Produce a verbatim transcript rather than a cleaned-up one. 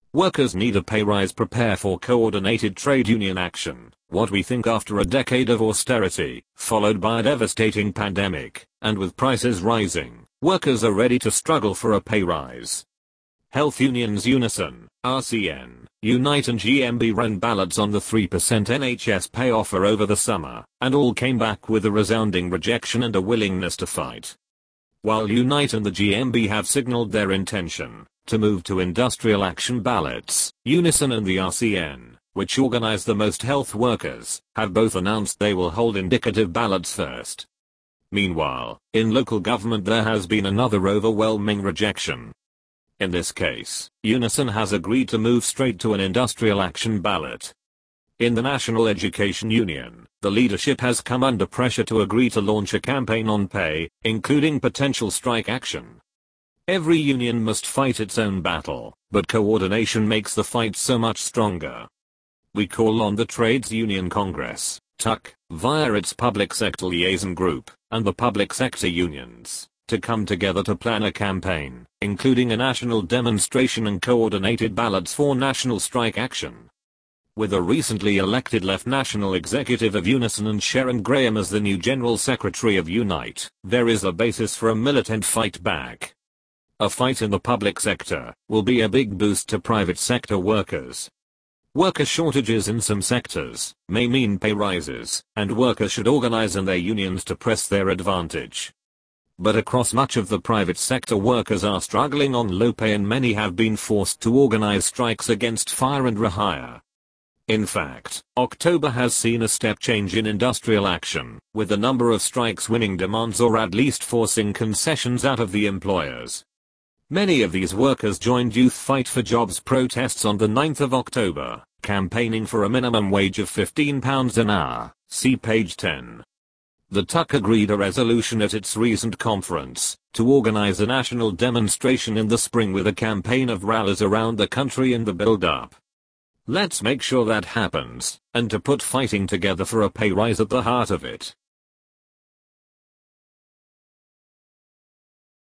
Workers need a pay rise. Prepare for coordinated trade union action. What we think after a decade of austerity, followed by a devastating pandemic, and with prices rising, workers are ready to struggle for a pay rise. Health unions Unison, R C N, Unite and G M B ran ballots on the three percent N H S pay offer over the summer, and all came back with a resounding rejection and a willingness to fight. While Unite and the G M B have signaled their intention to move to industrial action ballots, Unison and the R C N, which organize the most health workers, have both announced they will hold indicative ballots first. Meanwhile, in local government there has been another overwhelming rejection. In this case, Unison has agreed to move straight to an industrial action ballot. In the National Education Union, the leadership has come under pressure to agree to launch a campaign on pay, including potential strike action. Every union must fight its own battle, but coordination makes the fight so much stronger. We call on the Trades Union Congress, T U C, via its Public Sector Liaison Group, and the public sector unions, to come together to plan a campaign, including a national demonstration and coordinated ballots for national strike action. With a recently elected left national executive of Unison and Sharon Graham as the new General Secretary of Unite, there is a basis for a militant fight back. A fight in the public sector will be a big boost to private sector workers. Worker shortages in some sectors may mean pay rises, and workers should organize in their unions to press their advantage. But across much of the private sector, workers are struggling on low pay and many have been forced to organize strikes against fire and rehire. In fact, October has seen a step change in industrial action, with the number of strikes winning demands or at least forcing concessions out of the employers. Many of these workers joined Youth Fight for Jobs protests on the ninth of October, campaigning for a minimum wage of fifteen pounds an hour, see page ten. The T U C agreed a resolution at its recent conference to organize a national demonstration in the spring with a campaign of rallies around the country in the build-up. Let's make sure that happens, and to put fighting together for a pay rise at the heart of it.